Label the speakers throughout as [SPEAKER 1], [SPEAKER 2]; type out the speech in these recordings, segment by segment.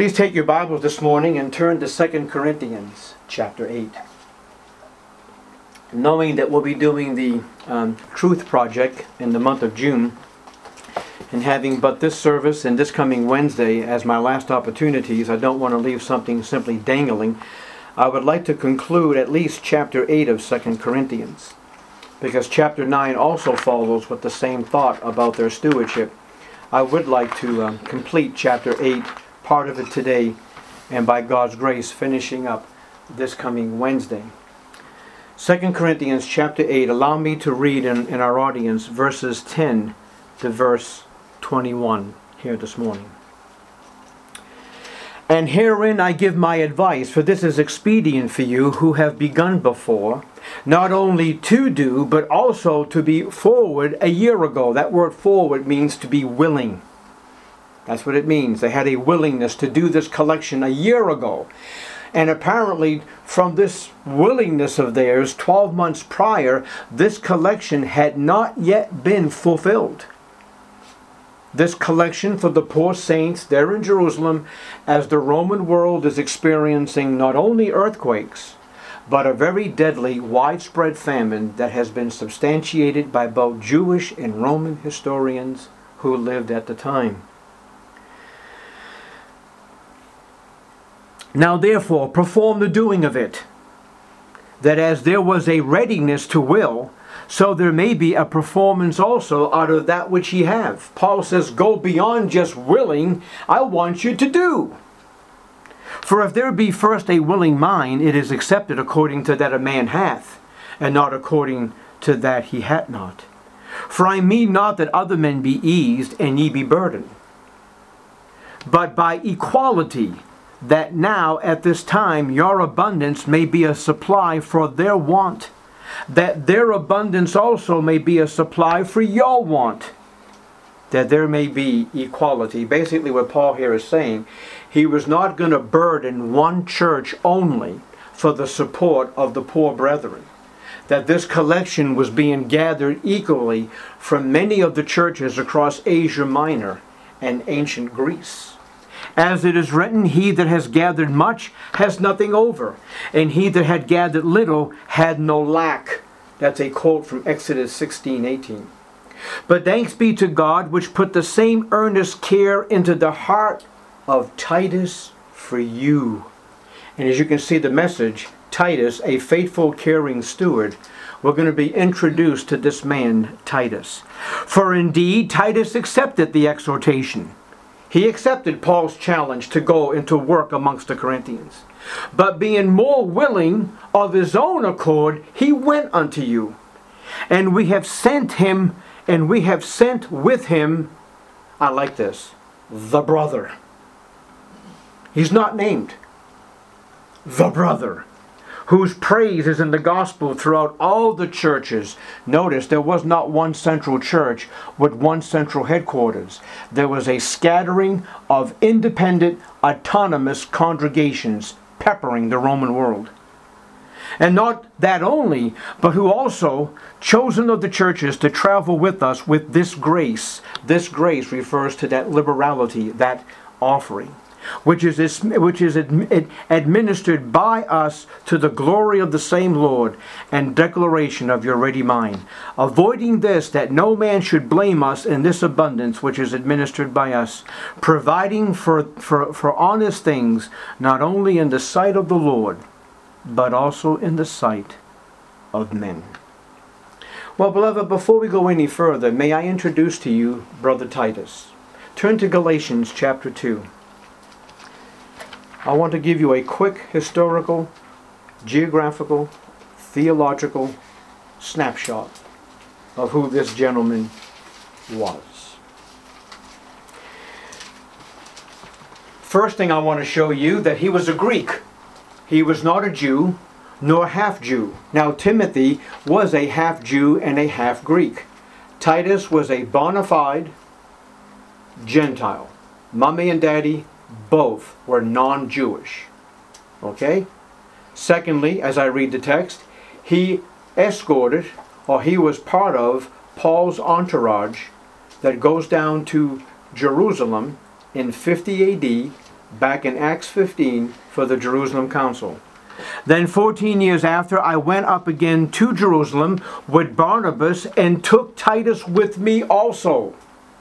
[SPEAKER 1] Please take your Bibles this morning and turn to 2 Corinthians chapter 8. Knowing that we'll be doing the Truth Project in the month of June, and having but this service and this coming Wednesday as my last opportunities, I don't want to leave something simply dangling. I would like to conclude at least chapter 8 of 2 Corinthians, because chapter 9 also follows with the same thought about their stewardship. I would like to complete chapter 8, part of it today, and by God's grace finishing up this coming Wednesday. 2 Corinthians chapter 8, allow me to read in our audience verses 10 to verse 21 here this morning. And herein I give my advice, for this is expedient for you who have begun before, not only to do, but also to be forward a year ago. That word forward means to be willing. That's what it means. They had a willingness to do this collection a year ago. And apparently from this willingness of theirs, 12 months prior, this collection had not yet been fulfilled. This collection for the poor saints there in Jerusalem, as the Roman world is experiencing not only earthquakes, but a very deadly, widespread famine that has been substantiated by both Jewish and Roman historians who lived at the time. Now therefore perform the doing of it, that as there was a readiness to will, so there may be a performance also out of that which ye have. Paul says, go beyond just willing, I want you to do. For if there be first a willing mind, it is accepted according to that a man hath, and not according to that he hath not. For I mean not that other men be eased, and ye be burdened, but by equality, that now at this time your abundance may be a supply for their want, that their abundance also may be a supply for your want, that there may be equality. Basically what Paul here is saying, he was not going to burden one church only for the support of the poor brethren, that this collection was being gathered equally from many of the churches across Asia Minor and ancient Greece. As it is written, he that has gathered much has nothing over, and he that had gathered little had no lack. That's a quote from Exodus 16:18. But thanks be to God, which put the same earnest care into the heart of Titus for you. And as you can see the message, Titus, a faithful, caring steward, we're going to be introduced to this man, Titus. For indeed, Titus accepted the exhortation. He accepted Paul's challenge to go into work amongst the Corinthians. But being more willing of his own accord, he went unto you. And we have sent him, and we have sent with him, I like this, the brother. He's not named. The brother, whose praise is in the gospel throughout all the churches. Notice there was not one central church with one central headquarters. There was a scattering of independent, autonomous congregations peppering the Roman world. And not that only, but who also chosen of the churches to travel with us with this grace. This grace refers to that liberality, that offering, which is administered by us to the glory of the same Lord and declaration of your ready mind. Avoiding this, that no man should blame us in this abundance which is administered by us, providing for honest things, not only in the sight of the Lord, but also in the sight of men. Well, beloved, before we go any further, may I introduce to you Brother Titus. Turn to Galatians chapter 2. I want to give you a quick historical, geographical, theological snapshot of who this gentleman was. First thing I want to show you that he was a Greek. He was not a Jew, nor half Jew. Now Timothy was a half Jew and a half Greek. Titus was a bona fide Gentile. Mommy and daddy both were non-Jewish. Okay? Secondly, as I read the text, he escorted, or he was part of, Paul's entourage that goes down to Jerusalem in 50 AD back in Acts 15 for the Jerusalem Council. Then 14 years after, I went up again to Jerusalem with Barnabas and took Titus with me also.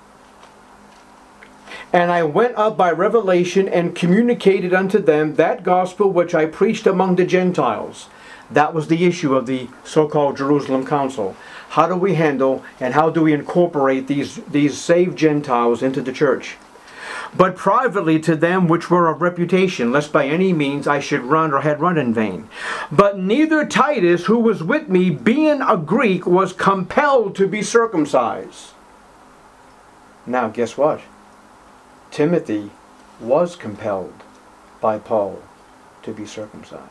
[SPEAKER 1] And I went up by revelation and communicated unto them that gospel which I preached among the Gentiles. That was the issue of the so-called Jerusalem Council. How do we handle and how do we incorporate these saved Gentiles into the church? But privately to them which were of reputation, lest by any means I should run or had run in vain. But neither Titus, who was with me, being a Greek, was compelled to be circumcised. Now guess what? Timothy was compelled by Paul to be circumcised,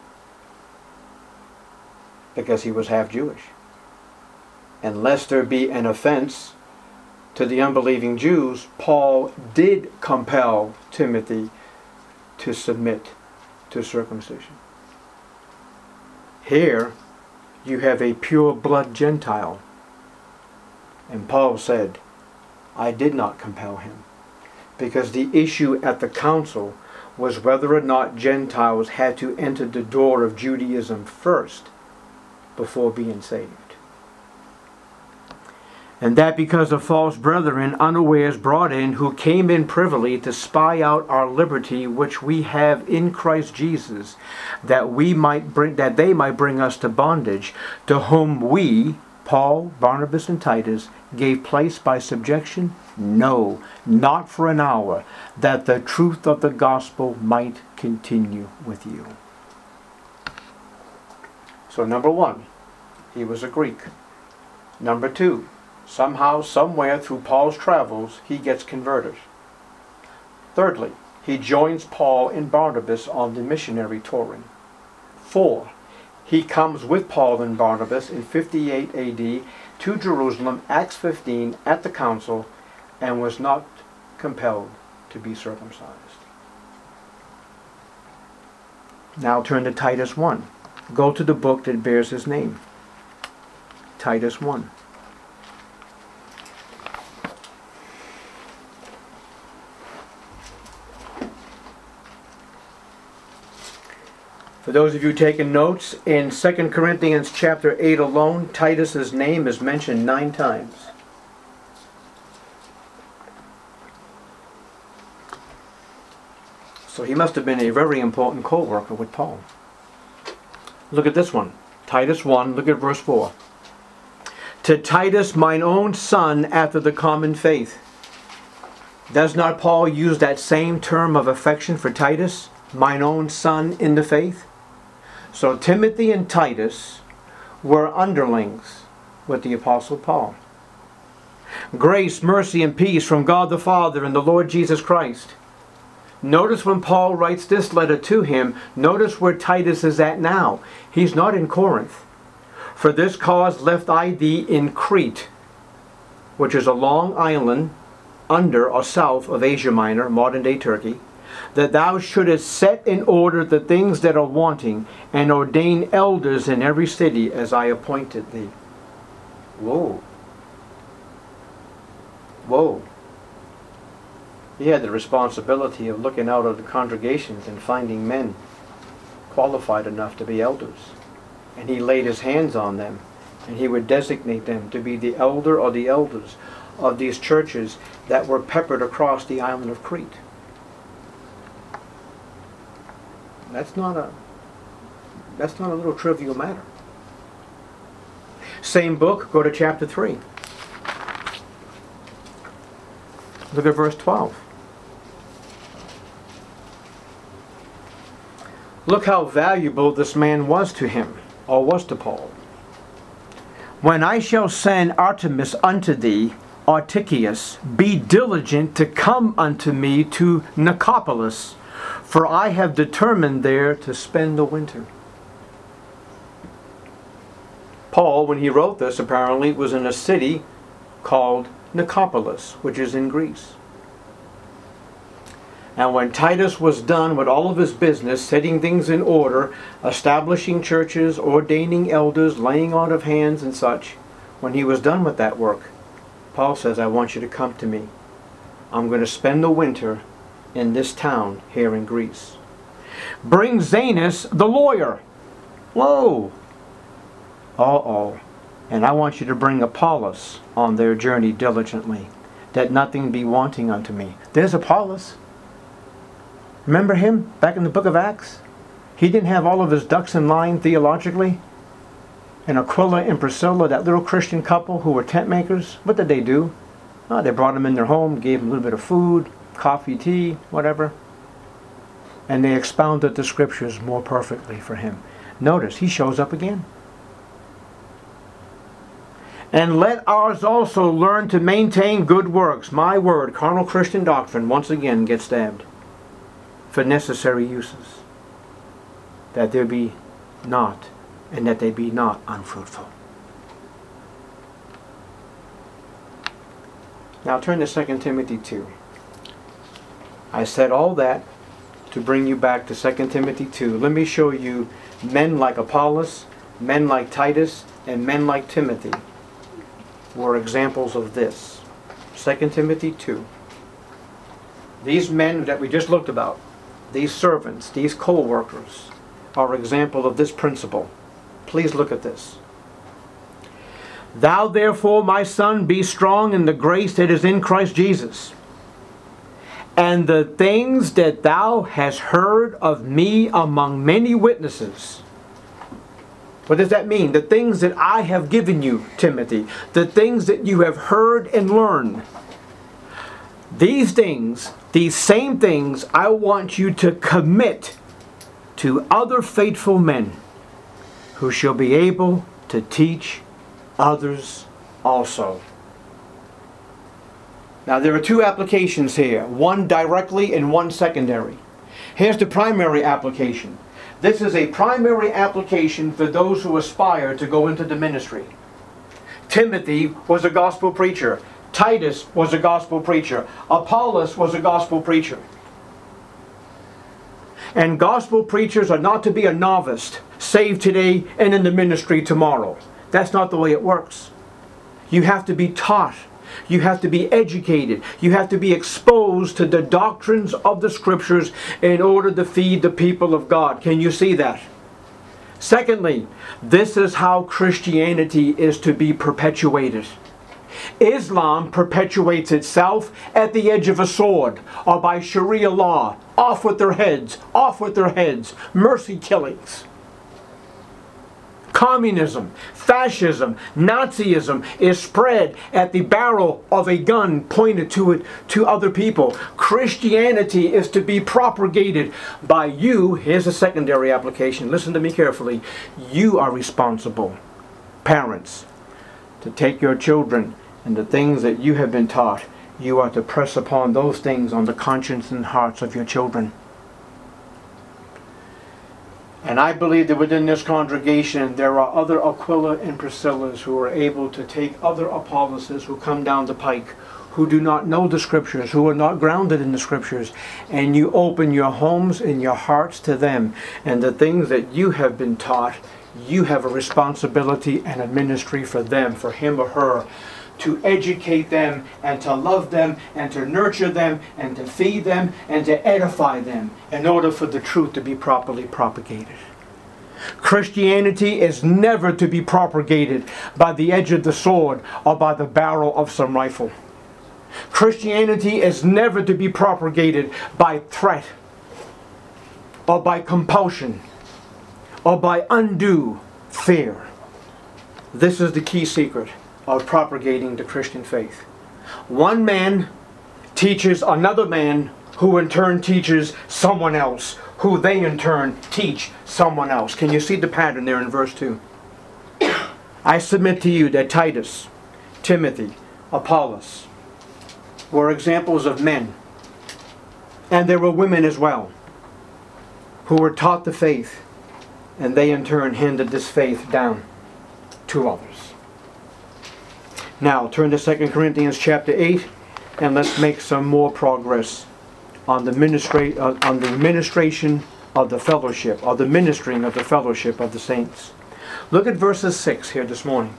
[SPEAKER 1] because he was half Jewish. And lest there be an offense to the unbelieving Jews, Paul did compel Timothy to submit to circumcision. Here you have a pure blood Gentile. And Paul said, I did not compel him. Because the issue at the council was whether or not Gentiles had to enter the door of Judaism first before being saved. And that because of false brethren unawares brought in, who came in privily to spy out our liberty which we have in Christ Jesus, that they might bring us to bondage, to whom we, Paul, Barnabas, and Titus, gave place by subjection? No, not for an hour, that the truth of the gospel might continue with you. So number one, he was a Greek. Number two, somehow, somewhere through Paul's travels, he gets converted. Thirdly, he joins Paul and Barnabas on the missionary touring. 4, he comes with Paul and Barnabas in 58 AD to Jerusalem, Acts 15, at the council, and was not compelled to be circumcised. Now turn to Titus 1. Go to the book that bears his name. Titus 1. For those of you taking notes, in 2 Corinthians chapter 8 alone, Titus's name is mentioned 9 times. So he must have been a very important co-worker with Paul. Look at this one. Titus 1, look at verse 4. To Titus, mine own son, after the common faith. Does not Paul use that same term of affection for Titus? Mine own son in the faith? So Timothy and Titus were underlings with the Apostle Paul. Grace, mercy, and peace from God the Father and the Lord Jesus Christ. Notice when Paul writes this letter to him, notice where Titus is at now. He's not in Corinth. For this cause left I thee in Crete, which is a long island under or south of Asia Minor, modern-day Turkey, that thou shouldest set in order the things that are wanting, and ordain elders in every city as I appointed thee. Whoa. Whoa. He had the responsibility of looking out of the congregations and finding men qualified enough to be elders. And he laid his hands on them, and he would designate them to be the elder or the elders of these churches that were peppered across the island of Crete. That's not a little trivial matter. Same book, go to chapter 3. Look at verse 12. Look how valuable this man was to him, or was to Paul. When I shall send Artemis unto thee, or Tychicus, be diligent to come unto me to Nicopolis, for I have determined there to spend the winter. Paul, when he wrote this, apparently was in a city called Nicopolis, which is in Greece. And when Titus was done with all of his business, setting things in order, establishing churches, ordaining elders, laying on of hands and such, when he was done with that work, Paul says, I want you to come to me. I'm going to spend the winter in this town here in Greece. Bring Zenas the lawyer. Whoa. Uh-oh. And I want you to bring Apollos on their journey diligently, that nothing be wanting unto me. There's Apollos. Remember him back in the book of Acts? He didn't have all of his ducks in line theologically. And Aquila and Priscilla, that little Christian couple who were tent makers, what did they do? Oh, they brought him in their home, gave him a little bit of food, coffee, tea, whatever. And they expounded the scriptures more perfectly for him. Notice, he shows up again. And let ours also learn to maintain good works. My word, carnal Christian doctrine, once again gets stabbed. For necessary uses. That there be not, and that they be not unfruitful. Now turn to 2 Timothy 2. I said all that to bring you back to 2 Timothy 2. Let me show you men like Apollos, men like Titus, and men like Timothy were examples of this. 2 Timothy 2. These men that we just looked about, these servants, these co-workers, are example of this principle. Please look at this. Thou therefore, my son, be strong in the grace that is in Christ Jesus. And the things that thou hast heard of me among many witnesses. What does that mean? The things that I have given you, Timothy. The things that you have heard and learned. These things, these same things, I want you to commit to other faithful men who shall be able to teach others also. Now there are two applications here, one directly and one secondary. Here's the primary application. This is a primary application for those who aspire to go into the ministry. Timothy was a gospel preacher. Titus was a gospel preacher. Apollos was a gospel preacher. And gospel preachers are not to be a novice, saved today and in the ministry tomorrow. That's not the way it works. You have to be taught. You have to be educated. You have to be exposed to the doctrines of the scriptures in order to feed the people of God. Can you see that? Secondly, this is how Christianity is to be perpetuated. Islam perpetuates itself at the edge of a sword or by Sharia law. Off with their heads, off with their heads. Mercy killings. Communism, fascism, Nazism is spread at the barrel of a gun pointed to other people. Christianity is to be propagated by you. Here's a secondary application. Listen to me carefully. You are responsible, parents, to take your children and the things that you have been taught. You are to press upon those things on the conscience and hearts of your children. And I believe that within this congregation there are other Aquila and Priscillas who are able to take other Apolloses who come down the pike, who do not know the scriptures, who are not grounded in the scriptures, and you open your homes and your hearts to them. And the things that you have been taught, you have a responsibility and a ministry for them, for him or her, to educate them and to love them and to nurture them and to feed them and to edify them in order for the truth to be properly propagated. Christianity is never to be propagated by the edge of the sword or by the barrel of some rifle. Christianity is never to be propagated by threat or by compulsion or by undue fear. This is the key secret of propagating the Christian faith. One man teaches another man, who in turn teaches someone else, who they in turn teach someone else. Can you see the pattern there in verse 2? I submit to you that Titus, Timothy, Apollos were examples of men, and there were women as well, who were taught the faith, and they in turn handed this faith down to others. Now, turn to 2 Corinthians chapter 8, and let's make some more progress on the ministration of the fellowship, or the ministering of the fellowship of the saints. Look at verses 6 here this morning.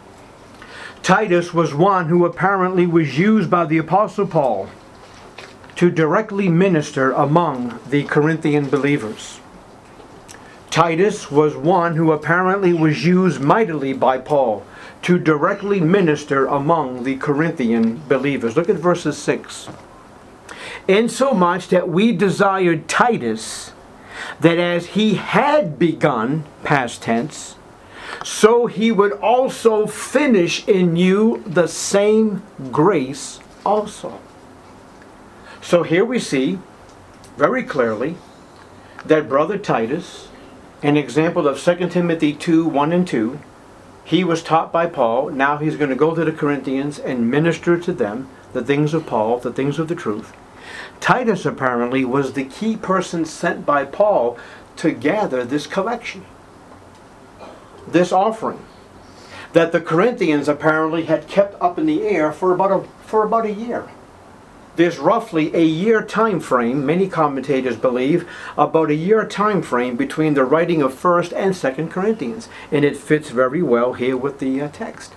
[SPEAKER 1] Titus was one who apparently was used by the Apostle Paul to directly minister among the Corinthian believers. Titus was one who apparently was used mightily by Paul to directly minister among the Corinthian believers. Look at verses 6. Insomuch that we desired Titus, that as he had begun, past tense, so he would also finish in you the same grace also. So here we see very clearly that brother Titus, an example of 2 Timothy 2, 1 and 2, he was taught by Paul. Now he's going to go to the Corinthians and minister to them the things of Paul, the things of the truth. Titus apparently was the key person sent by Paul to gather this collection, this offering, that the Corinthians apparently had kept up in the air for about a year. There's roughly a year time frame, many commentators believe, about a year time frame between the writing of 1st and 2nd Corinthians. And it fits very well here with the text.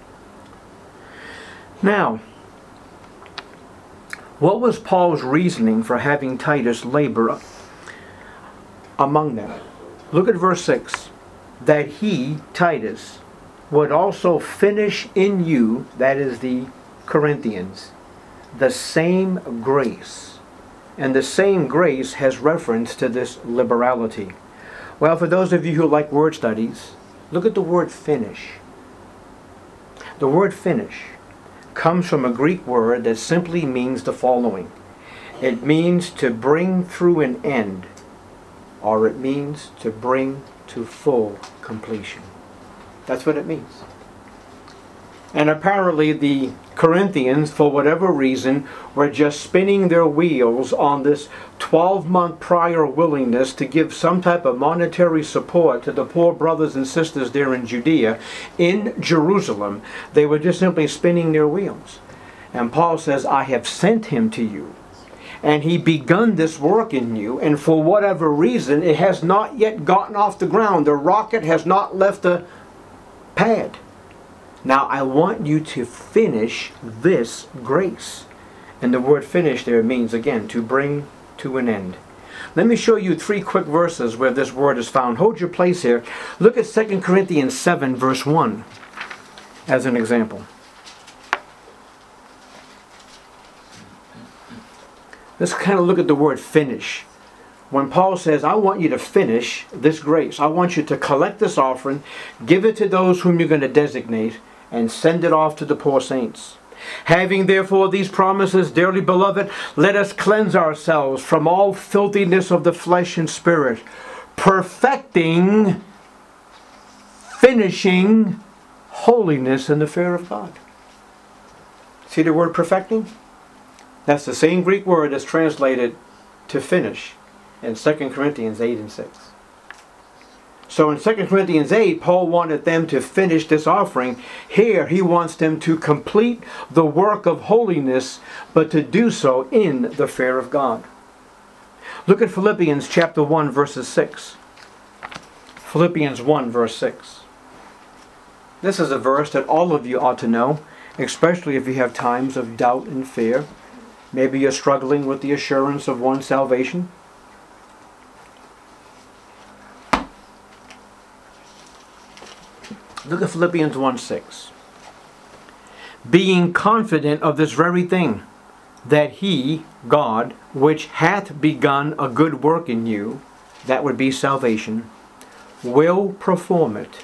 [SPEAKER 1] Now, what was Paul's reasoning for having Titus labor among them? Look at verse 6. That he, Titus, would also finish in you, that is the Corinthians, the same grace. And the same grace has reference to this liberality. Well, for those of you who like word studies, look at the word finish. The word finish comes from a Greek word that simply means the following. It means to bring through an end, or it means to bring to full completion. That's what it means. And apparently the Corinthians, for whatever reason, were just spinning their wheels on this 12-month prior willingness to give some type of monetary support to the poor brothers and sisters there in Judea, in Jerusalem. They were just simply spinning their wheels. And Paul says, I have sent him to you. And he begun this work in you, and for whatever reason, it has not yet gotten off the ground. The rocket has not left the pad. Now I want you to finish this grace. And the word finish there means, again, to bring to an end. Let me show you 3 quick verses where this word is found. Hold your place here. Look at 2 Corinthians 7, verse 1, as an example. Let's kind of look at the word finish. When Paul says, I want you to finish this grace. I want you to collect this offering, give it to those whom you're going to designate, and send it off to the poor saints. Having therefore these promises, dearly beloved, let us cleanse ourselves from all filthiness of the flesh and spirit, perfecting, finishing holiness in the fear of God. See the word perfecting? That's the same Greek word that's translated to finish in 2 Corinthians 8 and 6. So in 2 Corinthians 8, Paul wanted them to finish this offering. Here he wants them to complete the work of holiness, but to do so in the fear of God. Look at Philippians chapter 1, verses 6. Philippians 1, verse 6. This is a verse that all of you ought to know, especially if you have times of doubt and fear. Maybe you're struggling with the assurance of one's salvation. Look at Philippians 1:6. Being confident of this very thing, that he, God, which hath begun a good work in you, that would be salvation, will perform it.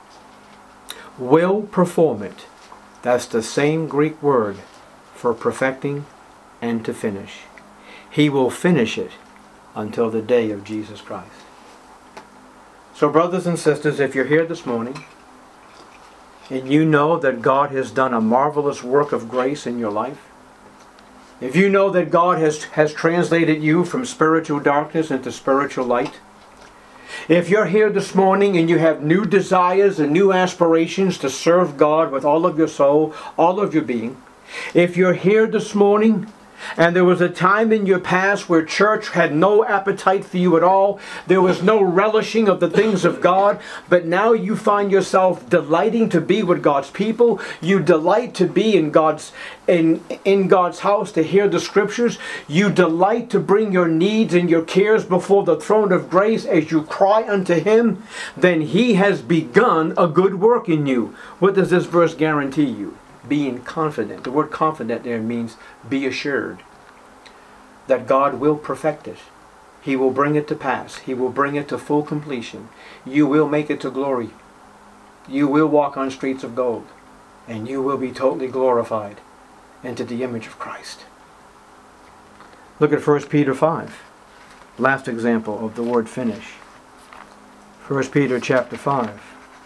[SPEAKER 1] Will perform it. That's the same Greek word for perfecting and to finish. He will finish it until the day of Jesus Christ. So brothers and sisters, if you're here this morning, and you know that God has done a marvelous work of grace in your life, if you know that God has translated you from spiritual darkness into spiritual light, if you're here this morning and you have new desires and new aspirations to serve God with all of your soul, all of your being, if you're here this morning And there was a time in your past where church had no appetite for you at all. There was no relishing of the things of God. But now you find yourself delighting to be with God's people. You delight to be in God's house to hear the scriptures. You delight to bring your needs and your cares before the throne of grace as you cry unto Him. Then He has begun a good work in you. What does this verse guarantee you? Being confident. The word confident there means be assured that God will perfect it. He will bring it to pass. He will bring it to full completion. You will make it to glory. You will walk on streets of gold. And you will be totally glorified into the image of Christ. Look at 1 Peter 5. Last example of the word finish. 1 Peter chapter 5.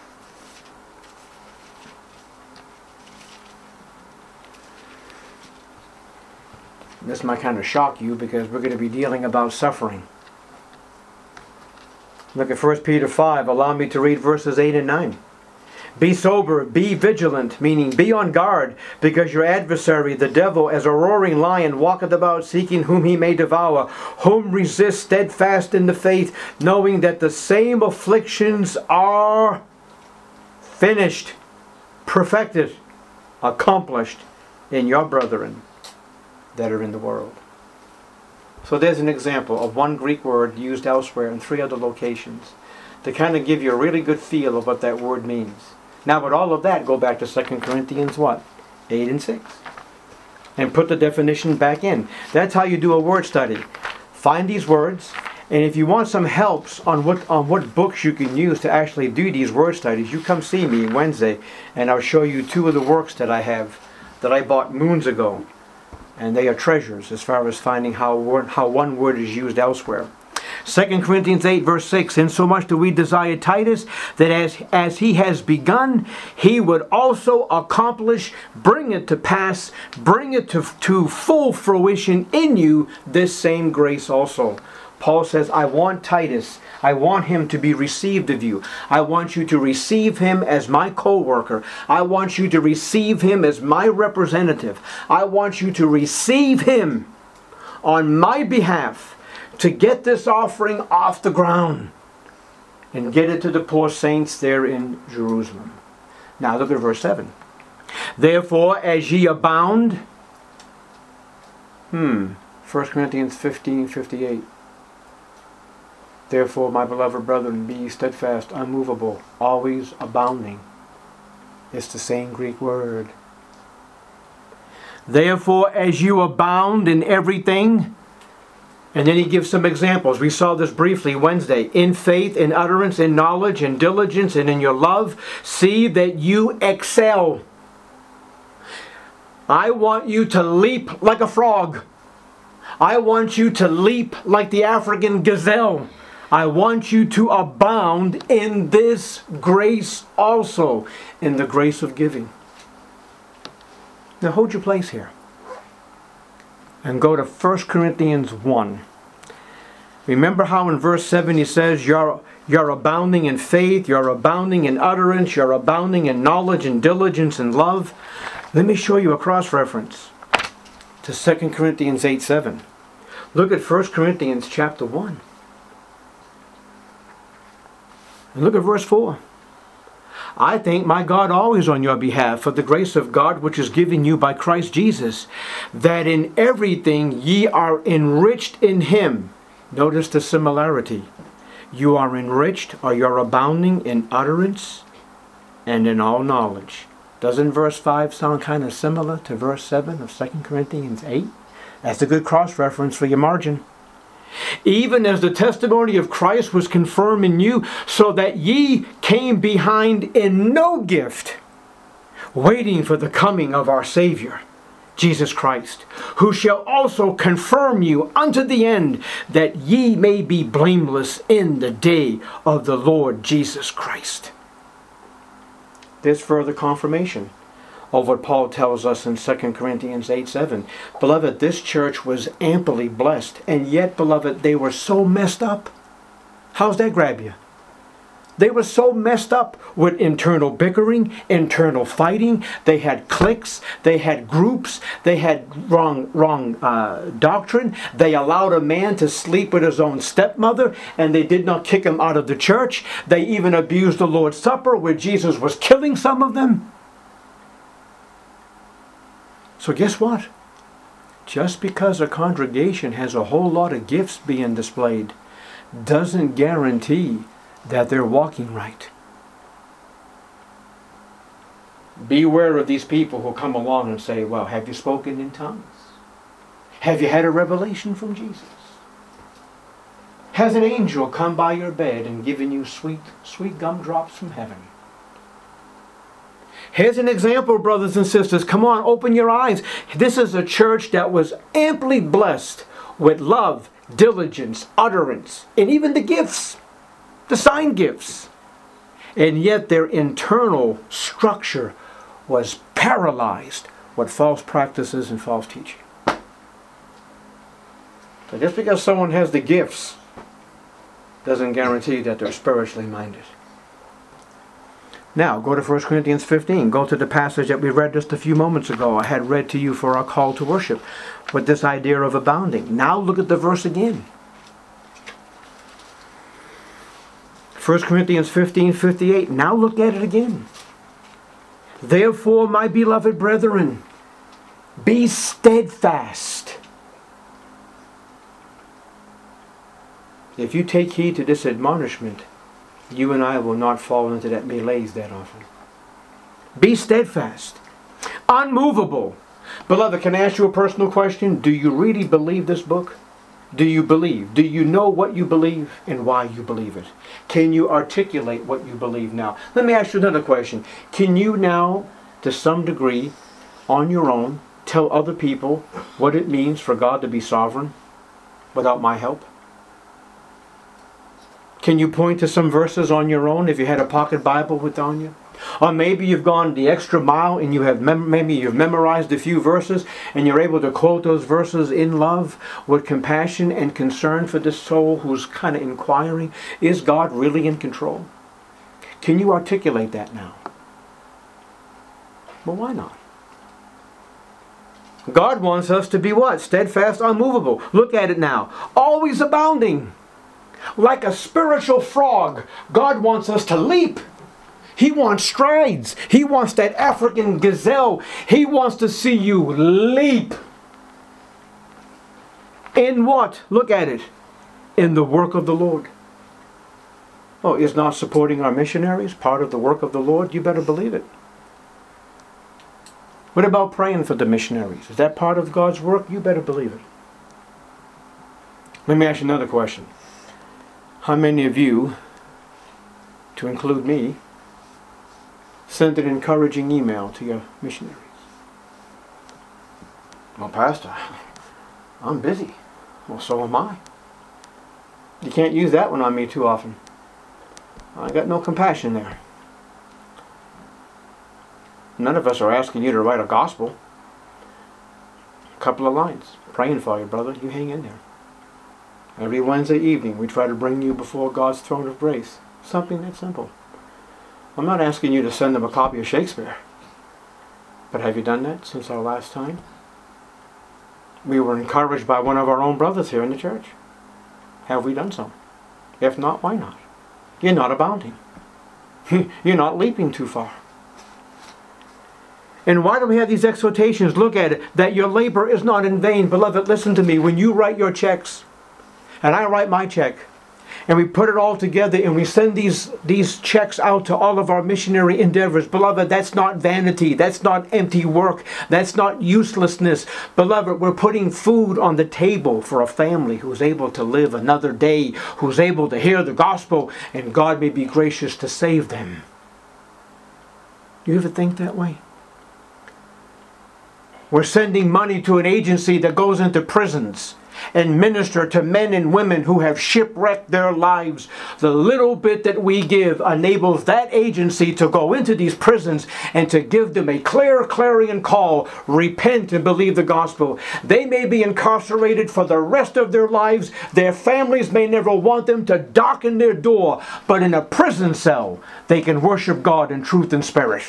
[SPEAKER 1] This might kind of shock you because we're going to be dealing about suffering. Look at 1 Peter 5. Allow me to read verses 8 and 9. Be sober, be vigilant, meaning be on guard, because your adversary, the devil, as a roaring lion, walketh about seeking whom he may devour, whom resist steadfast in the faith, knowing that the same afflictions are finished, perfected, accomplished in your brethren that are in the world. So there's an example of one Greek word used elsewhere in 3 other locations to kind of give you a really good feel of what that word means. Now with all of that, go back to 2 Corinthians what? 8 and 6. And put the definition back in. That's how you do a word study. Find these words, and if you want some helps on what books you can use to actually do these word studies, you come see me Wednesday, and I'll show you 2 of the works that I have that I bought moons ago. And they are treasures as far as finding how one word is used elsewhere. 2 Corinthians 8 verse 6, insomuch do we desire Titus, that as he has begun, he would also accomplish, bring it to pass, bring it to full fruition in you, this same grace also. Paul says, I want Titus, I want him to be received of you. I want you to receive him as my co-worker. I want you to receive him as my representative. I want you to receive him on my behalf to get this offering off the ground and get it to the poor saints there in Jerusalem. Now look at verse 7. Therefore, as ye abound, 1 Corinthians 15:58. Therefore, my beloved brethren, be ye steadfast, unmovable, always abounding. It's the same Greek word. Therefore, as you abound in everything, and then he gives some examples. We saw this briefly Wednesday. In faith, in utterance, in knowledge, in diligence, and in your love, see that you excel. I want you to leap like a frog. I want you to leap like the African gazelle. I want you to abound in this grace also, in the grace of giving. Now hold your place here and go to 1 Corinthians 1. Remember how in verse 7 he says, you're abounding in faith, you're abounding in utterance, you're abounding in knowledge and diligence and love. Let me show you a cross-reference to 2 Corinthians 8:7. Look at 1 Corinthians chapter 1. And look at verse 4. I thank my God always on your behalf for the grace of God which is given you by Christ Jesus, that in everything ye are enriched in him. Notice the similarity. You are enriched, or you're abounding in utterance and in all knowledge. Doesn't verse 5 sound kind of similar to verse 7 of 2 Corinthians 8? That's a good cross-reference for your margin. Even as the testimony of Christ was confirmed in you, so that ye came behind in no gift, waiting for the coming of our Savior, Jesus Christ, who shall also confirm you unto the end, that ye may be blameless in the day of the Lord Jesus Christ. There's further confirmation of what Paul tells us in 2 Corinthians 8:7. Beloved, this church was amply blessed, and yet, beloved, they were so messed up. How's that grab you? They were so messed up with internal bickering, internal fighting. They had cliques, they had groups, they had wrong doctrine. They allowed a man to sleep with his own stepmother, and they did not kick him out of the church. They even abused the Lord's Supper, where Jesus was killing some of them. So guess what? Just because a congregation has a whole lot of gifts being displayed doesn't guarantee that they're walking right. Beware of these people who come along and say, well, have you spoken in tongues? Have you had a revelation from Jesus? Has an angel come by your bed and given you sweet, sweet gumdrops from heaven? Here's an example, brothers and sisters. Come on, open your eyes. This is a church that was amply blessed with love, diligence, utterance, and even the gifts. The sign gifts. And yet their internal structure was paralyzed with false practices and false teaching. So just because someone has the gifts doesn't guarantee that they're spiritually minded. Now, go to 1 Corinthians 15. Go to the passage that we read just a few moments ago. I had read to you for our call to worship with this idea of abounding. Now look at the verse again. 1 Corinthians 15:58. Now look at it again. Therefore, my beloved brethren, be steadfast. If you take heed to this admonishment, you and I will not fall into that malaise that often. Be steadfast, unmovable. Beloved, can I ask you a personal question? Do you really believe this book? Do you believe? Do you know what you believe and why you believe it? Can you articulate what you believe now? Let me ask you another question. Can you now, to some degree, on your own, tell other people what it means for God to be sovereign without my help? Can you point to some verses on your own if you had a pocket Bible with on you? Or maybe you've gone the extra mile and you have maybe you've memorized a few verses and you're able to quote those verses in love with compassion and concern for this soul who's kind of inquiring, is God really in control? Can you articulate that now? Well, why not? God wants us to be what? Steadfast, unmovable. Look at it now. Always abounding. Like a spiritual frog, God wants us to leap. He wants strides. He wants that African gazelle. He wants to see you leap. In what? Look at it. In the work of the Lord. Oh, is not supporting our missionaries part of the work of the Lord? You better believe it. What about praying for the missionaries? Is that part of God's work? You better believe it. Let me ask you another question. How many of you, to include me, sent an encouraging email to your missionaries? Well, Pastor, I'm busy. Well, so am I. You can't use that one on me too often. I got no compassion there. None of us are asking you to write a gospel. A couple of lines. Praying for you, brother. You hang in there. Every Wednesday evening we try to bring you before God's throne of grace. Something that simple. I'm not asking you to send them a copy of Shakespeare. But have you done that since our last time? We were encouraged by one of our own brothers here in the church. Have we done so? If not, why not? You're not abounding. You're not leaping too far. And why do we have these exhortations? Look at it. That your labor is not in vain. Beloved, listen to me. When you write your checks, and I write my check, and we put it all together and we send these checks out to all of our missionary endeavors. Beloved, that's not vanity. That's not empty work. That's not uselessness. Beloved, we're putting food on the table for a family who's able to live another day, who's able to hear the gospel, and God may be gracious to save them. Do you ever think that way? We're sending money to an agency that goes into prisons and minister to men and women who have shipwrecked their lives. The little bit that we give enables that agency to go into these prisons and to give them a clear clarion call: repent and believe the gospel. They may be incarcerated for the rest of their lives. Their families may never want them to darken their door, but in a prison cell they can worship God in truth and spirit.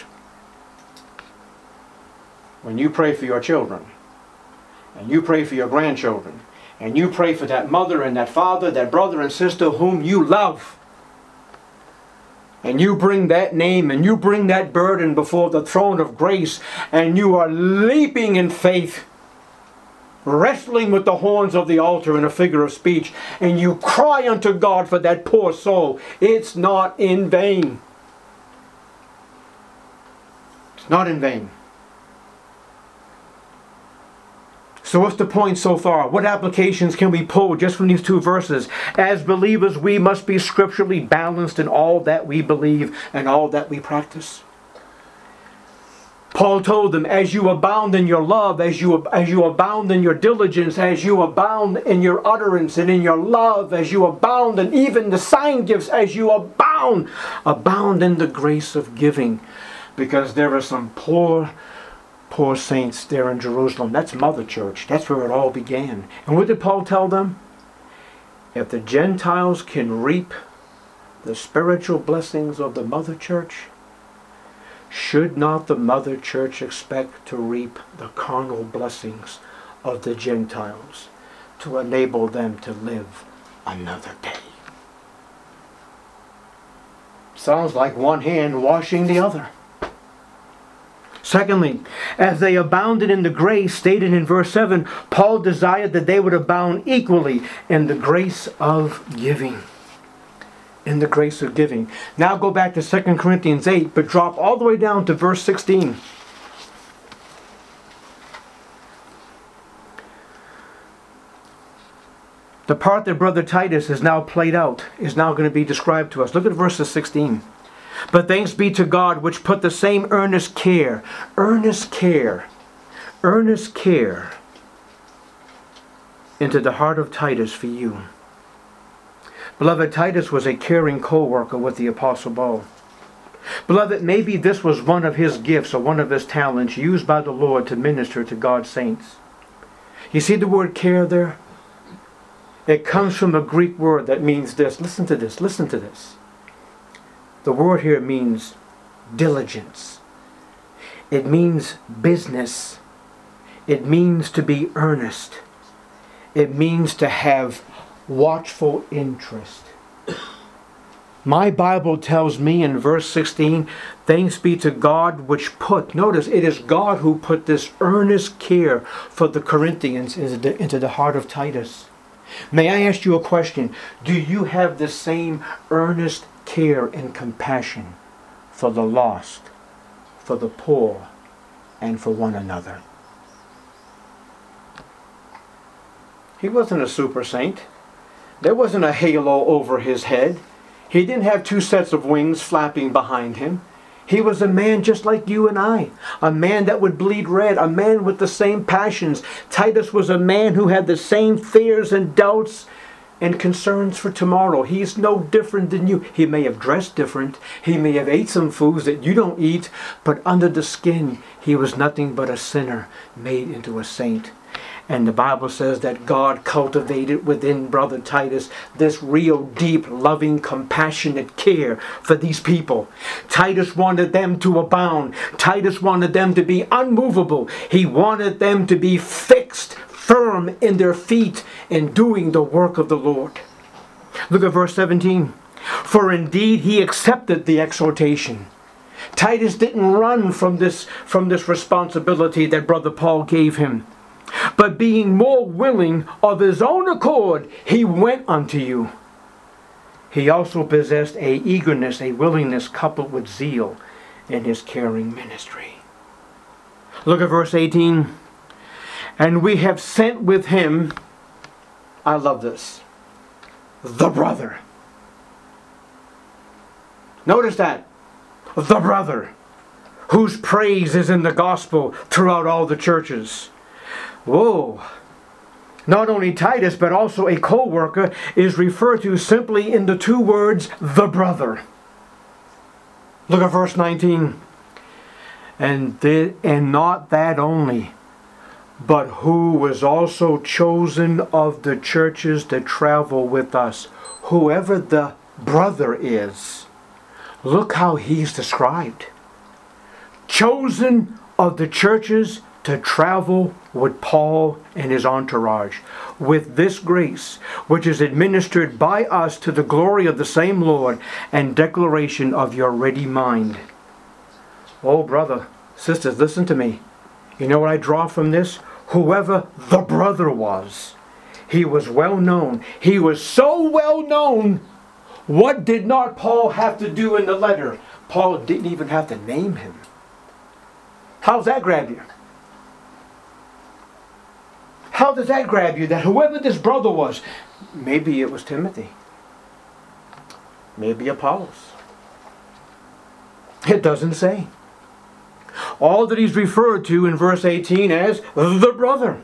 [SPEAKER 1] When you pray for your children, and you pray for your grandchildren, and you pray for that mother and that father, that brother and sister whom you love, and you bring that name and you bring that burden before the throne of grace, and you are leaping in faith, wrestling with the horns of the altar in a figure of speech, and you cry unto God for that poor soul, it's not in vain. It's not in vain. So what's the point so far? What applications can we pull just from these two verses? As believers, we must be scripturally balanced in all that we believe and all that we practice. Paul told them, as you abound in your love, as you abound in your diligence, as you abound in your utterance and in your love, as you abound in even the sign gifts, as you abound in the grace of giving. Because there are some poor saints there in Jerusalem. That's Mother Church. That's where it all began. And what did Paul tell them? If the Gentiles can reap the spiritual blessings of the Mother Church, should not the Mother Church expect to reap the carnal blessings of the Gentiles to enable them to live another day? Sounds like one hand washing the other. Secondly, as they abounded in the grace stated in verse 7, Paul desired that they would abound equally in the grace of giving. In the grace of giving. Now go back to 2 Corinthians 8, but drop all the way down to verse 16. The part that Brother Titus has now played out is now going to be described to us. Look at verses 16. But thanks be to God, which put the same earnest care into the heart of Titus for you. Beloved, Titus was a caring co-worker with the Apostle Paul. Beloved, maybe this was one of his gifts or one of his talents used by the Lord to minister to God's saints. You see the word care there? It comes from a Greek word that means this. Listen to this. Listen to this. The word here means diligence. It means business. It means to be earnest. It means to have watchful interest. My Bible tells me in verse 16, thanks be to God which put, notice it is God who put this earnest care for the Corinthians into the heart of Titus. May I ask you a question? Do you have the same earnest care and compassion for the lost, for the poor, and for one another? He wasn't a super saint. There wasn't a halo over his head. He didn't have two sets of wings flapping behind him. He was a man just like you and I. A man that would bleed red. A man with the same passions. Titus was a man who had the same fears and doubts and concerns for tomorrow. He's no different than you. He may have dressed different. He may have ate some foods that you don't eat. But under the skin, he was nothing but a sinner made into a saint. And the Bible says that God cultivated within Brother Titus this real deep, loving, compassionate care for these people. Titus wanted them to abound. Titus wanted them to be unmovable. He wanted them to be fixed, firm in their feet in doing the work of the Lord. Look at verse 17. For indeed he accepted the exhortation. Titus didn't run from this responsibility that Brother Paul gave him. But being more willing of his own accord, he went unto you. He also possessed a eagerness, a willingness coupled with zeal in his caring ministry. Look at verse 18. And we have sent with him, I love this, the brother. Notice that. The brother, whose praise is in the gospel throughout all the churches. Whoa. Not only Titus, but also a co-worker is referred to simply in the two words, the brother. Look at verse 19. And not that only, but who was also chosen of the churches to travel with us. Whoever the brother is, look how he's described. Chosen of the churches to travel with Paul and his entourage, with this grace, which is administered by us to the glory of the same Lord and declaration of your ready mind. Oh, brother, sisters, listen to me. You know what I draw from this? Whoever the brother was, he was well known. He was so well known. What did not Paul have to do in the letter? Paul didn't even have to name him. How's that grab you? How does that grab you? That whoever this brother was, maybe it was Timothy. Maybe Apollos. It doesn't say. All that he's referred to in verse 18 as the brother.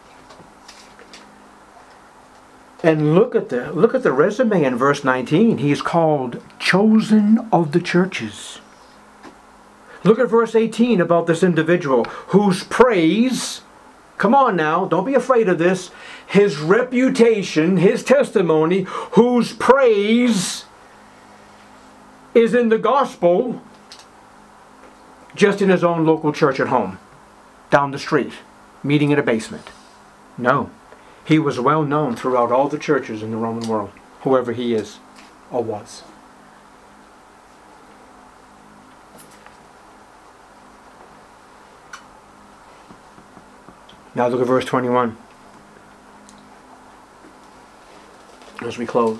[SPEAKER 1] And look at the resume in verse 19. He's called chosen of the churches. Look at verse 18 about this individual whose praise, come on now, don't be afraid of this, his reputation, his testimony, whose praise is in the gospel, just in his own local church at home, down the street, meeting in a basement. No, he was well known throughout all the churches in the Roman world, whoever he is or was. Now look at verse 21 as we close.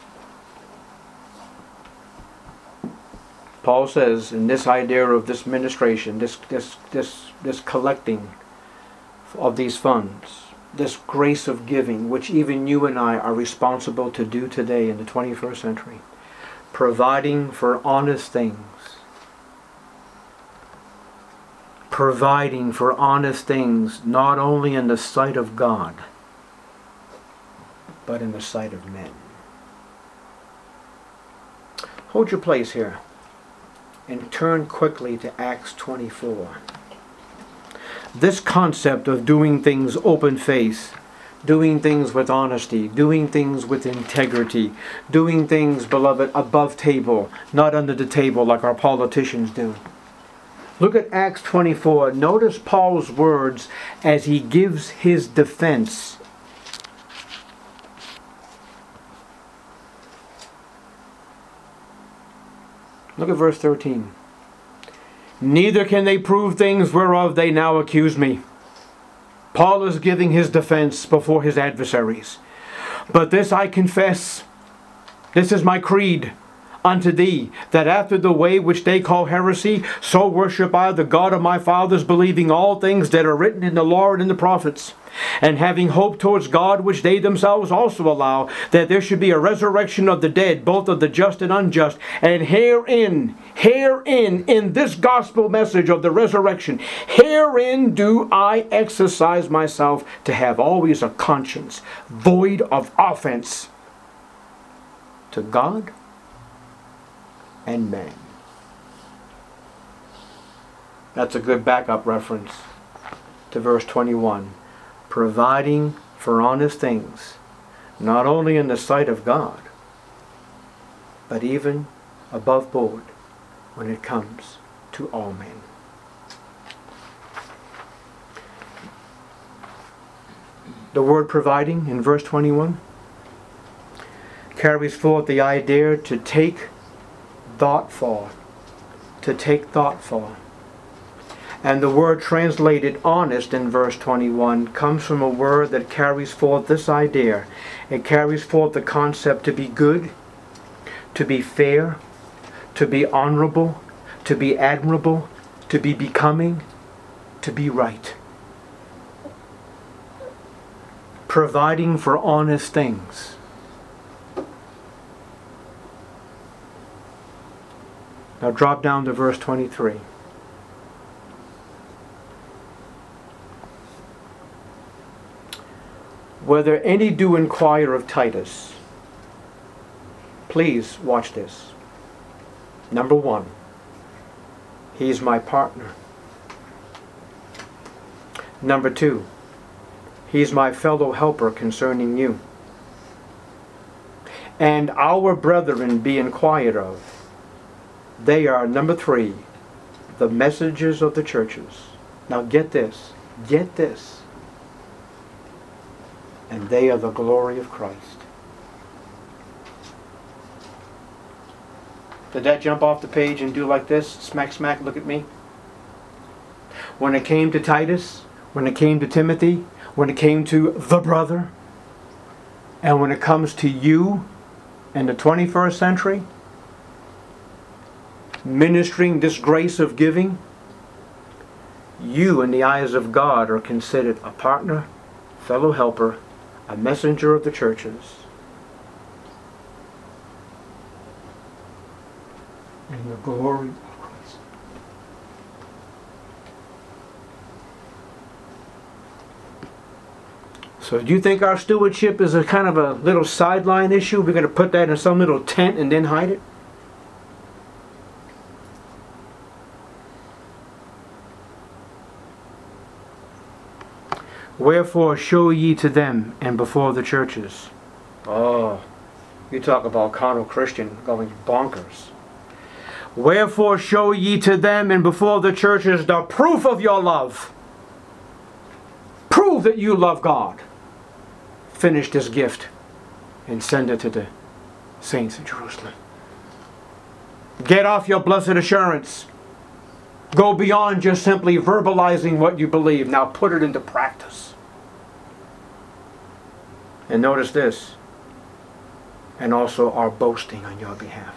[SPEAKER 1] Paul says in this idea of this ministration, this collecting of these funds, this grace of giving, which even you and I are responsible to do today in the 21st century, providing for honest things. Providing for honest things, not only in the sight of God, but in the sight of men. Hold your place here and turn quickly to Acts 24. This concept of doing things open-faced, doing things with honesty, doing things with integrity, doing things, beloved, above table, not under the table like our politicians do. Look at Acts 24. Notice Paul's words as he gives his defense. Look at verse 13. Neither can they prove things whereof they now accuse me. Paul is giving his defense before his adversaries. But this I confess, this is my creed, unto thee, that after the way which they call heresy, so worship I the God of my fathers, believing all things that are written in the law and in the prophets, and having hope towards God, which they themselves also allow, that there should be a resurrection of the dead, both of the just and unjust. And herein, in this gospel message of the resurrection, herein do I exercise myself to have always a conscience void of offense to God and man. That's a good backup reference to verse 21. Providing for honest things, not only in the sight of God, but even above board when it comes to all men. The word providing in verse 21 carries forth the idea to take thought for. And the word translated honest in verse 21 comes from a word that carries forth this idea. It carries forth the concept to be good, to be fair, to be honorable, to be admirable, to be becoming, to be right. Providing for honest things. Now drop down to verse 23. whether any do inquire of Titus. Please watch this. Number one, he's my partner. Number two, he's my fellow helper concerning you. And our brethren be inquired of. They are, number three, the messengers of the churches. Now get this. Get this. And they are the glory of Christ. Did that jump off the page and do like this? Smack, smack, look at me. When it came to Titus, when it came to Timothy, when it came to the brother, and when it comes to you in the 21st century, ministering this grace of giving, you in the eyes of God are considered a partner, fellow helper, a messenger of the churches. And the glory of Christ. So do you think our stewardship is a kind of a little sideline issue? We're going to put that in some little tent and then hide it? Wherefore show ye to them and before the churches. Oh, you talk about carnal Christian going bonkers. Wherefore show ye to them and before the churches the proof of your love. Prove that you love God. Finish this gift and send it to the saints in Jerusalem. Get off your blessed assurance. Go beyond just simply verbalizing what you believe. Now put it into practice. And notice this. And also our boasting on your behalf.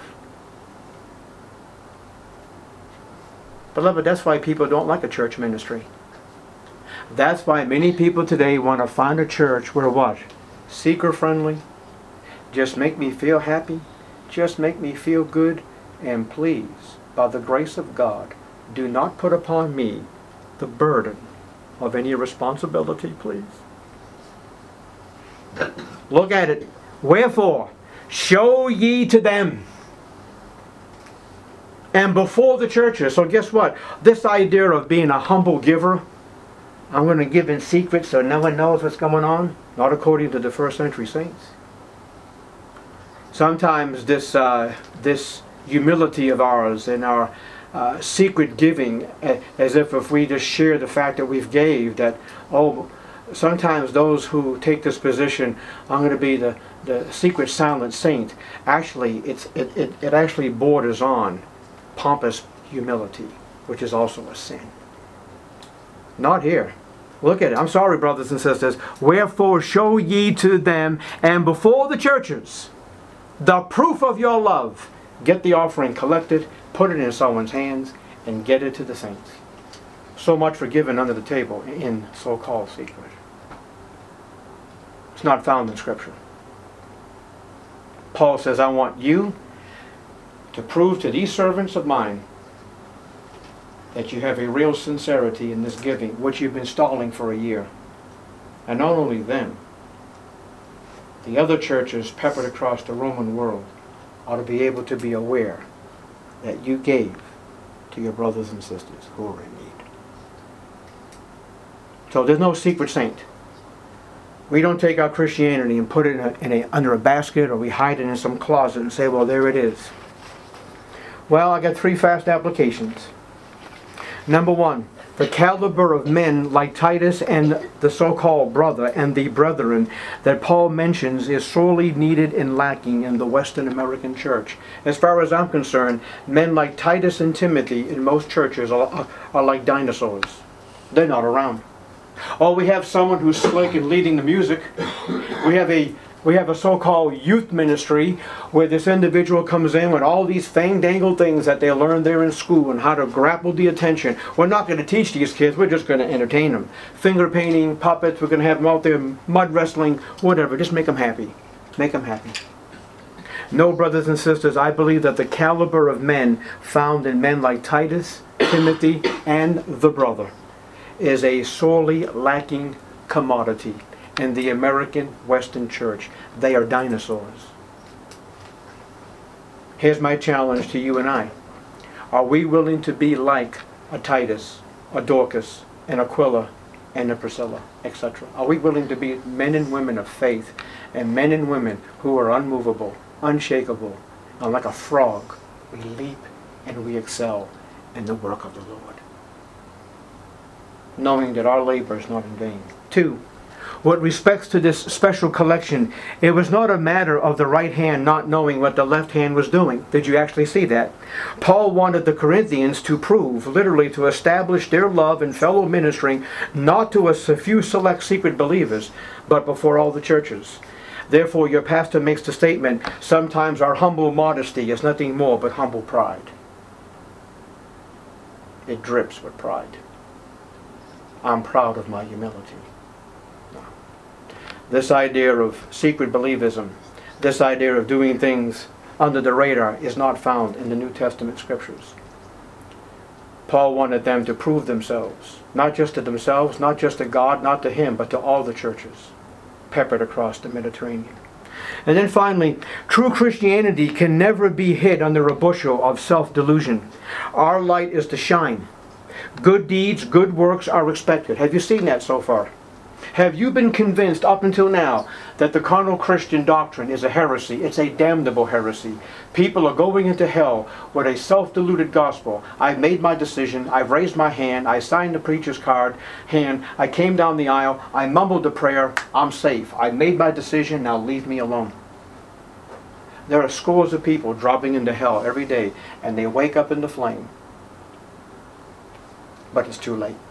[SPEAKER 1] Beloved, that's why people don't like a church ministry. That's why many people today want to find a church where what? Seeker friendly. Just make me feel happy. Just make me feel good. And please, by the grace of God, do not put upon me the burden of any responsibility, please. Look at it. Wherefore, show ye to them and before the churches. So guess what? This idea of being a humble giver, I'm going to give in secret so no one knows what's going on, not according to the first century saints. Sometimes this humility of ours and our secret giving, as if we just share the fact that we've gave, that, oh, sometimes those who take this position, I'm going to be the secret silent saint, actually it actually borders on pompous humility, which is also a sin. Not here. Look at it. I'm sorry, brothers and sisters. Wherefore show ye to them and before the churches the proof of your love. Get the offering collected, put it in someone's hands, and get it to the saints. So much for giving under the table in so-called secret. It's not found in Scripture. Paul says, I want you to prove to these servants of mine that you have a real sincerity in this giving, which you've been stalling for a year. And not only them, the other churches peppered across the Roman world ought to be able to be aware that you gave to your brothers and sisters who are in need. So there's no secret saint. We don't take our Christianity and put it under a basket, or we hide it in some closet and say, well, there it is. Well, I got 3 fast applications. Number 1, the caliber of men like Titus and the so-called brother and the brethren that Paul mentions is sorely needed and lacking in the Western American church. As far as I'm concerned, men like Titus and Timothy in most churches are like dinosaurs. They're not around. Oh, we have someone who's slick and leading the music. We have a so-called youth ministry where this individual comes in with all these fang-dangled things that they learned there in school and how to grapple the attention. We're not going to teach these kids, we're just going to entertain them. Finger painting, puppets, we're going to have them out there mud wrestling, whatever. Just make them happy. Make them happy. No, brothers and sisters, I believe that the caliber of men found in men like Titus, Timothy, and the brother is a sorely lacking commodity in the American Western Church. They are dinosaurs. Here's my challenge to you and I. Are we willing to be like a Titus, a Dorcas, an Aquila, and a Priscilla, etc.? Are we willing to be men and women of faith, and men and women who are unmovable, unshakable, and like a frog, we leap and we excel in the work of the Lord, knowing that our labor is not in vain? 2. With respects to this special collection, it was not a matter of the right hand not knowing what the left hand was doing. Did you actually see that? Paul wanted the Corinthians to prove, literally to establish their love and fellow ministering, not to a few select secret believers, but before all the churches. Therefore, your pastor makes the statement, sometimes our humble modesty is nothing more but humble pride. It drips with pride. I'm proud of my humility. This idea of secret believism, this idea of doing things under the radar, is not found in the New Testament scriptures. Paul wanted them to prove themselves, not just to themselves, not just to God, not to him, but to all the churches peppered across the Mediterranean. And then finally, true Christianity can never be hid under a bushel of self-delusion. Our light is to shine. Good deeds, good works are expected. Have you seen that so far? Have you been convinced up until now that the carnal Christian doctrine is a heresy? It's a damnable heresy. People are going into hell with a self-deluded gospel. I've made my decision. I've raised my hand. I signed the preacher's hand. I came down the aisle. I mumbled the prayer. I'm safe. I made my decision. Now leave me alone. There are scores of people dropping into hell every day, and they wake up in the flame. But it's too late.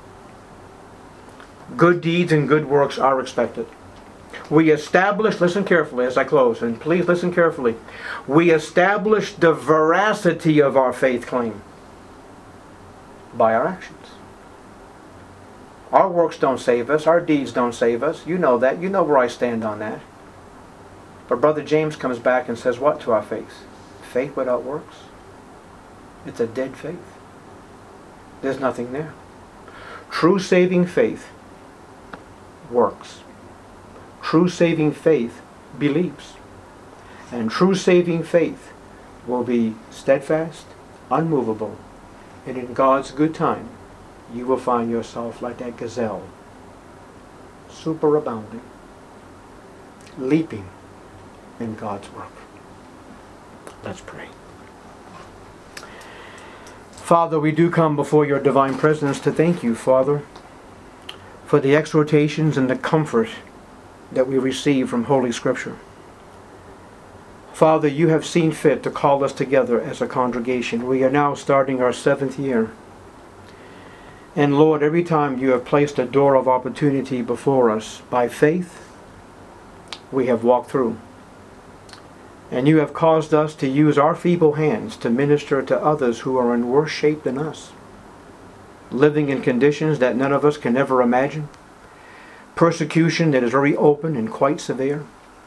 [SPEAKER 1] Good deeds and good works are expected. We establish, listen carefully as I close, and please listen carefully. We establish the veracity of our faith claim by our actions. Our works don't save us. Our deeds don't save us. You know that. You know where I stand on that. But Brother James comes back and says what to our faith? Faith without works? It's a dead faith. There's nothing there. True saving faith works. True saving faith believes. And true saving faith will be steadfast, unmovable, and in God's good time you will find yourself like that gazelle, superabounding, leaping in God's work. Let's pray. Father, we do come before your divine presence to thank you, Father, for the exhortations and the comfort that we receive from Holy Scripture. Father, you have seen fit to call us together as a congregation. We are now starting our 7th year. And Lord, every time you have placed a door of opportunity before us, by faith, we have walked through. And you have caused us to use our feeble hands to minister to others who are in worse shape than us, living in conditions that none of us can ever imagine, persecution that is very open and quite severe,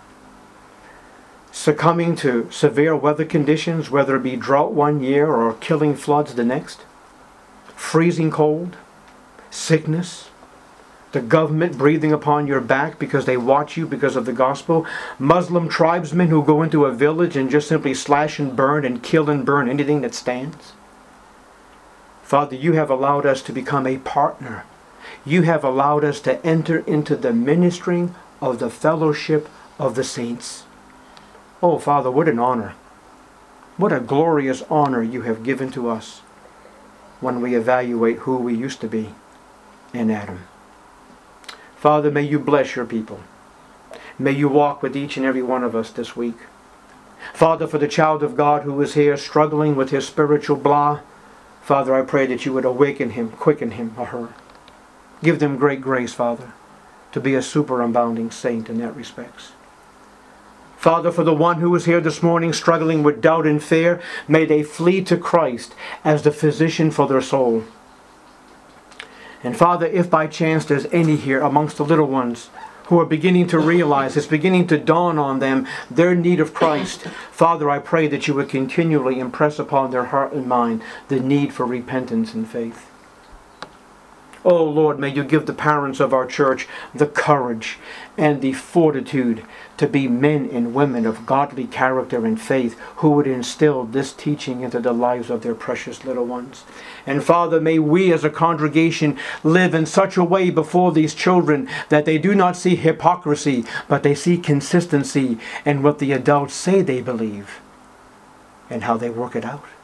[SPEAKER 1] succumbing to severe weather conditions, whether it be drought one year or killing floods the next, freezing cold, sickness, the government breathing upon your back because they watch you because of the gospel, Muslim tribesmen who go into a village and just simply slash and burn and kill and burn anything that stands. Father, you have allowed us to become a partner. You have allowed us to enter into the ministering of the fellowship of the saints. Oh, Father, what an honor. What a glorious honor you have given to us when we evaluate who we used to be in Adam. Father, may you bless your people. May you walk with each and every one of us this week. Father, for the child of God who is here struggling with his spiritual blah, Father, I pray that you would awaken him, quicken him or her. Give them great grace, Father, to be a superabounding saint in that respect. Father, for the one who is here this morning struggling with doubt and fear, may they flee to Christ as the physician for their soul. And Father, if by chance there's any here amongst the little ones who are beginning to realize, it's beginning to dawn on them, their need of Christ, Father, I pray that you would continually impress upon their heart and mind the need for repentance and faith. Oh Lord, may you give the parents of our church the courage and the fortitude to be men and women of godly character and faith who would instill this teaching into the lives of their precious little ones. And Father, may we as a congregation live in such a way before these children that they do not see hypocrisy, but they see consistency in what the adults say they believe and how they work it out.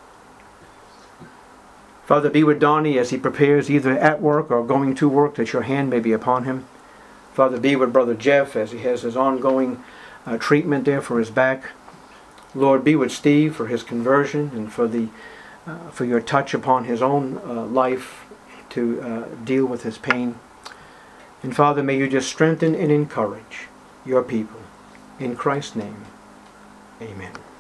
[SPEAKER 1] Father, be with Donnie as he prepares either at work or going to work, that your hand may be upon him. Father, be with Brother Jeff as he has his ongoing treatment there for his back. Lord, be with Steve for his conversion and for your touch upon his own life to deal with his pain. And Father, may you just strengthen and encourage your people. In Christ's name, amen.